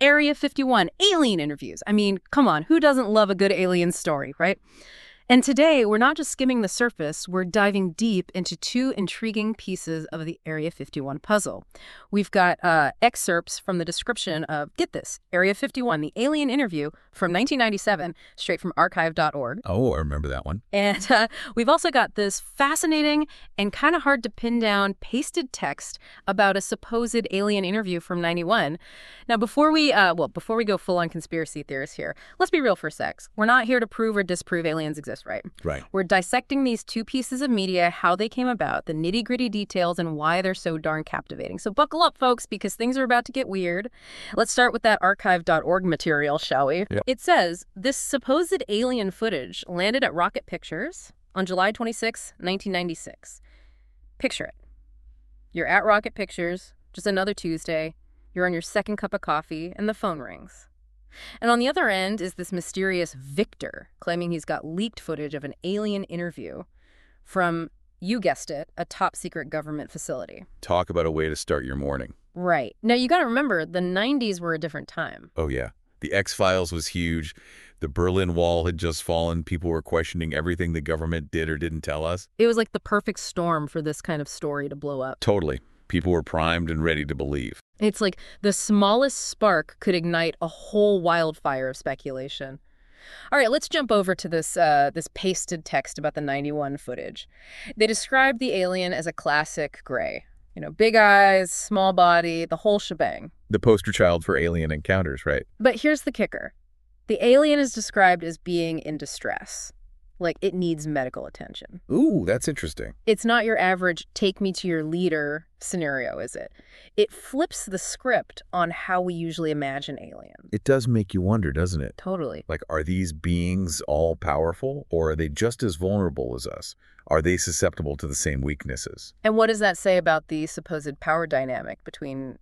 Area 51, alien interviews. I mean, come on, who doesn't love a good alien story, right? And today, we're not just skimming the surface, we're diving deep into two intriguing pieces of the Area 51 puzzle. We've got excerpts from the description of, get this, Area 51, the alien interview from 1997, straight from archive.org. Oh, I remember that one. And we've also got this fascinating and kind of hard to pin down pasted text about a supposed alien interview from 91. Now, before we go full-on conspiracy theorists here, let's be real for a sec. We're not here to prove or disprove aliens exist. Right. We're dissecting these two pieces of media, how they came about, the nitty-gritty details, and why they're so darn captivating. So buckle up, folks, because things are about to get weird. Let's start with that archive.org material, shall we? Yeah. It says, this supposed alien footage landed at Rocket Pictures on July 26, 1996. Picture it. You're at Rocket Pictures, just another Tuesday. You're on your second cup of coffee, and the phone rings. And on the other end is this mysterious Victor, claiming he's got leaked footage of an alien interview from, you guessed it, a top-secret government facility. Talk about a way to start your morning. Right. Now, you got to remember, the 90s were a different time. Oh, yeah. The X-Files was huge. The Berlin Wall had just fallen. People were questioning everything the government did or didn't tell us. It was like the perfect storm for this kind of story to blow up. Totally. People were primed and ready to believe. It's like the smallest spark could ignite a whole wildfire of speculation. All right, let's jump over to this pasted text about the 91 footage. They described the alien as a classic gray. You know, big eyes, small body, the whole shebang. The poster child for alien encounters, right? But here's the kicker. The alien is described as being in distress. Like, it needs medical attention. Ooh, that's interesting. It's not your average take me to your leader scenario, is it? It flips the script on how we usually imagine aliens. It does make you wonder, doesn't it? Totally. Like, are these beings all powerful, or are they just as vulnerable as us? Are they susceptible to the same weaknesses? And what does that say about the supposed power dynamic between,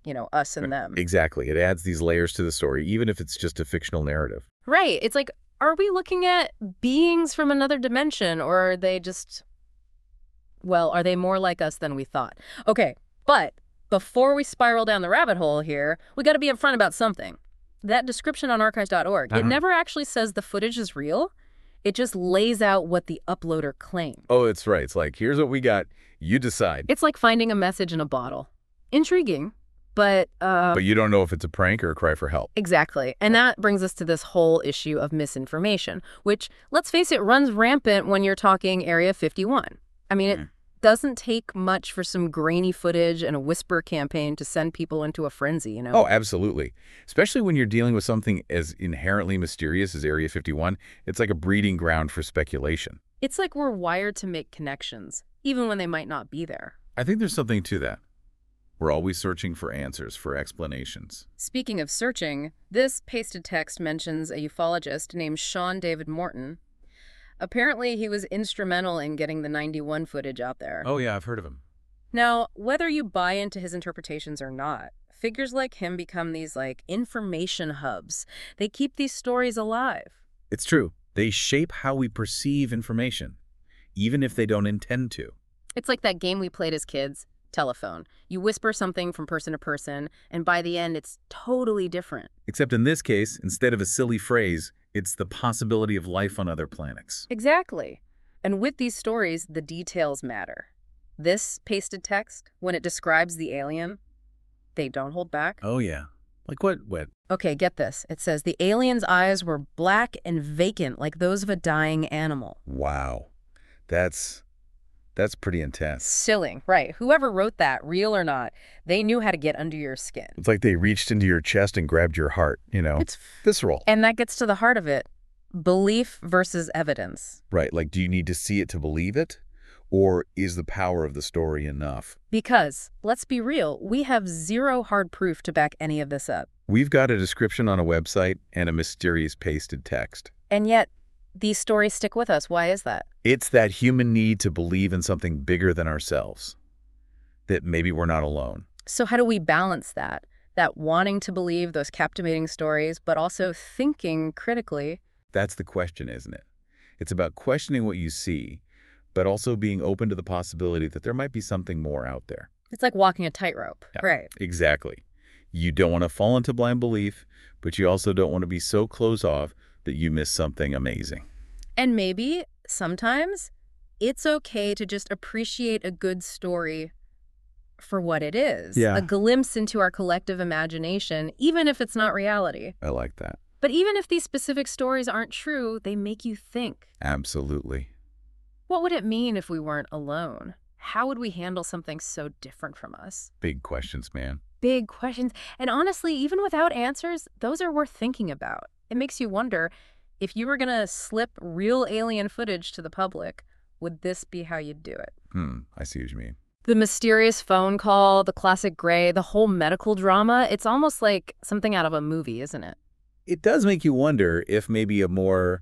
us and them? Exactly. It adds these layers to the story, even if it's just a fictional narrative. Right. It's like, are we looking at beings from another dimension, or are they just, are they more like us than we thought? Okay, but before we spiral down the rabbit hole here, we got to be upfront about something. That description on archives.org, it never actually says the footage is real. It just lays out what the uploader claimed. Oh, it's right. It's like, here's what we got. You decide. It's like finding a message in a bottle. Intriguing. But you don't know if it's a prank or a cry for help. Exactly. And that brings us to this whole issue of misinformation, which, let's face it, runs rampant when you're talking Area 51. I mean, it doesn't take much for some grainy footage and a whisper campaign to send people into a frenzy, Oh, absolutely. Especially when you're dealing with something as inherently mysterious as Area 51. It's like a breeding ground for speculation. It's like we're wired to make connections, even when they might not be there. I think there's something to that. We're always searching for answers, for explanations. Speaking of searching, this pasted text mentions a ufologist named Sean David Morton. Apparently, he was instrumental in getting the 91 footage out there. Oh, yeah, I've heard of him. Now, whether you buy into his interpretations or not, figures like him become these, information hubs. They keep these stories alive. It's true. They shape how we perceive information, even if they don't intend to. It's like that game we played as kids. Telephone. You whisper something from person to person, and by the end, it's totally different. Except in this case, instead of a silly phrase, it's the possibility of life on other planets. Exactly. And with these stories, the details matter. This pasted text, when it describes the alien, they don't hold back. Oh, yeah. Like what? Okay, get this. It says the alien's eyes were black and vacant like those of a dying animal. Wow. That's pretty intense. Chilling, right. Whoever wrote that, real or not, they knew how to get under your skin. It's like they reached into your chest and grabbed your heart, It's visceral. And that gets to the heart of it. Belief versus evidence. Right, like do you need to see it to believe it? Or is the power of the story enough? Because, let's be real, we have zero hard proof to back any of this up. We've got a description on a website and a mysterious pasted text. And yet, these stories stick with us. Why is that? It's that human need to believe in something bigger than ourselves. That maybe we're not alone. So how do we balance that? That wanting to believe those captivating stories, but also thinking critically? That's the question, isn't it? It's about questioning what you see, but also being open to the possibility that there might be something more out there. It's like walking a tightrope. Yeah, right. Exactly. You don't want to fall into blind belief, but you also don't want to be so closed off that you miss something amazing. And maybe, sometimes, it's okay to just appreciate a good story for what it is. Yeah. A glimpse into our collective imagination, even if it's not reality. I like that. But even if these specific stories aren't true, they make you think. Absolutely. What would it mean if we weren't alone? How would we handle something so different from us? Big questions, man. Big questions. And honestly, even without answers, those are worth thinking about. It makes you wonder, if you were going to slip real alien footage to the public, would this be how you'd do it? I see what you mean. The mysterious phone call, the classic gray, the whole medical drama, it's almost like something out of a movie, isn't it? It does make you wonder if maybe a more,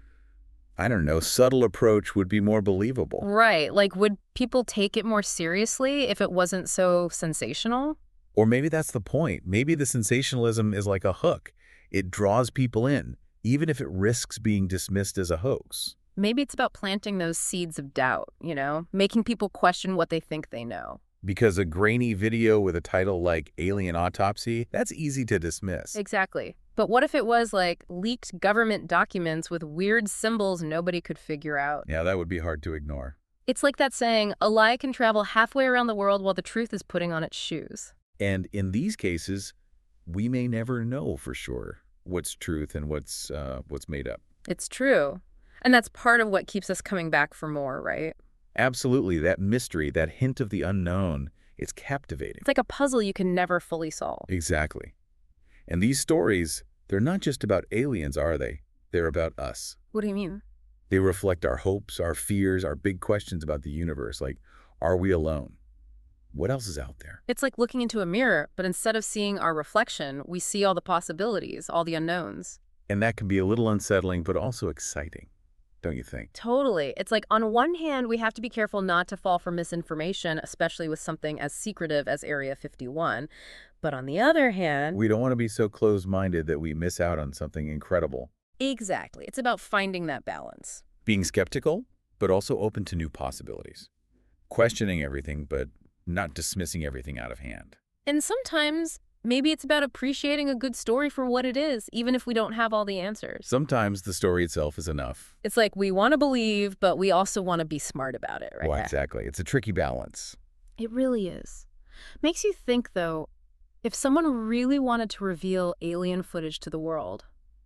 I don't know, subtle approach would be more believable. Right. Like, would people take it more seriously if it wasn't so sensational? Or maybe that's the point. Maybe the sensationalism is like a hook. It draws people in, even if it risks being dismissed as a hoax. Maybe it's about planting those seeds of doubt, making people question what they think they know. Because a grainy video with a title like Alien Autopsy, that's easy to dismiss. Exactly. But what if it was like leaked government documents with weird symbols nobody could figure out? Yeah, that would be hard to ignore. It's like that saying, a lie can travel halfway around the world while the truth is putting on its shoes. And in these cases, we may never know for sure what's truth and what's made up. It's true. And that's part of what keeps us coming back for more, right? Absolutely. That mystery, that hint of the unknown, it's captivating. It's like a puzzle you can never fully solve. Exactly. And these stories, they're not just about aliens, are they? They're about us. What do you mean? They reflect our hopes, our fears, our big questions about the universe, like, are we alone? What else is out there? It's like looking into a mirror, but instead of seeing our reflection, we see all the possibilities, all the unknowns. And that can be a little unsettling, but also exciting, don't you think? Totally. It's like, on one hand, we have to be careful not to fall for misinformation, especially with something as secretive as Area 51. But on the other hand... we don't want to be so closed-minded that we miss out on something incredible. Exactly. It's about finding that balance. Being skeptical, but also open to new possibilities. Questioning everything, but not dismissing everything out of hand. And sometimes, maybe it's about appreciating a good story for what it is, even if we don't have all the answers. Sometimes the story itself is enough. It's like we want to believe, but we also want to be smart about it, right? Well, exactly. It's a tricky balance. It really is. Makes you think, though, if someone really wanted to reveal alien footage to the world,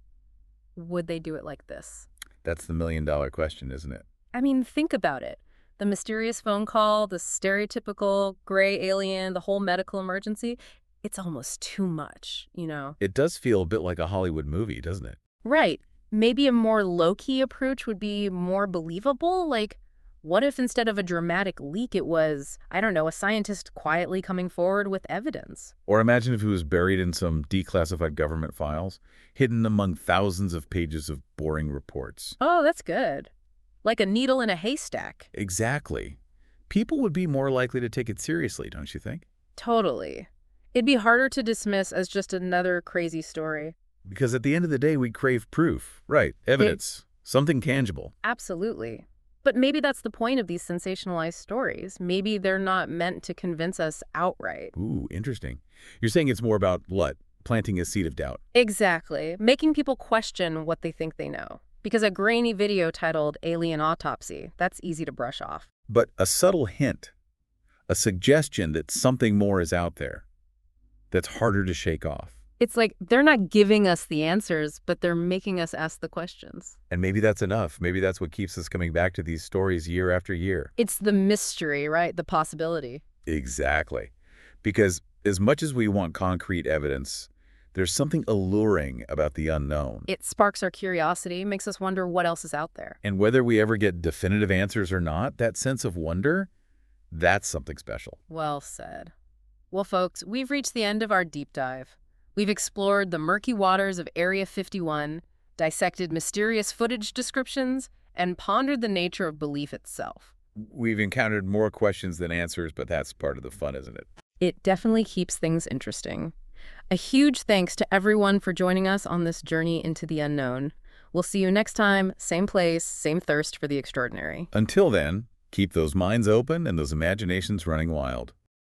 would they do it like this? That's the million-dollar question, isn't it? I mean, think about it. The mysterious phone call, the stereotypical gray alien, the whole medical emergency, it's almost too much, It does feel a bit like a Hollywood movie, doesn't it? Right. Maybe a more low-key approach would be more believable. Like, what if instead of a dramatic leak, it was, I don't know, a scientist quietly coming forward with evidence? Or imagine if it was buried in some declassified government files, hidden among thousands of pages of boring reports. Oh, that's good. Like a needle in a haystack. Exactly. People would be more likely to take it seriously, don't you think? Totally. It'd be harder to dismiss as just another crazy story. Because at the end of the day, we crave proof. Right. Evidence. Something tangible. Absolutely. But maybe that's the point of these sensationalized stories. Maybe they're not meant to convince us outright. Ooh, interesting. You're saying it's more about what? Planting a seed of doubt. Exactly. Making people question what they think they know. Because a grainy video titled Alien Autopsy, that's easy to brush off. But a subtle hint, a suggestion that something more is out there, that's harder to shake off. It's like they're not giving us the answers, but they're making us ask the questions. And maybe that's enough. Maybe that's what keeps us coming back to these stories year after year. It's the mystery, right? The possibility. Exactly. Because as much as we want concrete evidence, there's something alluring about the unknown. It sparks our curiosity, makes us wonder what else is out there. And whether we ever get definitive answers or not, that sense of wonder, that's something special. Well said. Well, folks, we've reached the end of our deep dive. We've explored the murky waters of Area 51, dissected mysterious footage descriptions, and pondered the nature of belief itself. We've encountered more questions than answers, but that's part of the fun, isn't it? It definitely keeps things interesting. A huge thanks to everyone for joining us on this journey into the unknown. We'll see you next time, same place, same thirst for the extraordinary. Until then, keep those minds open and those imaginations running wild.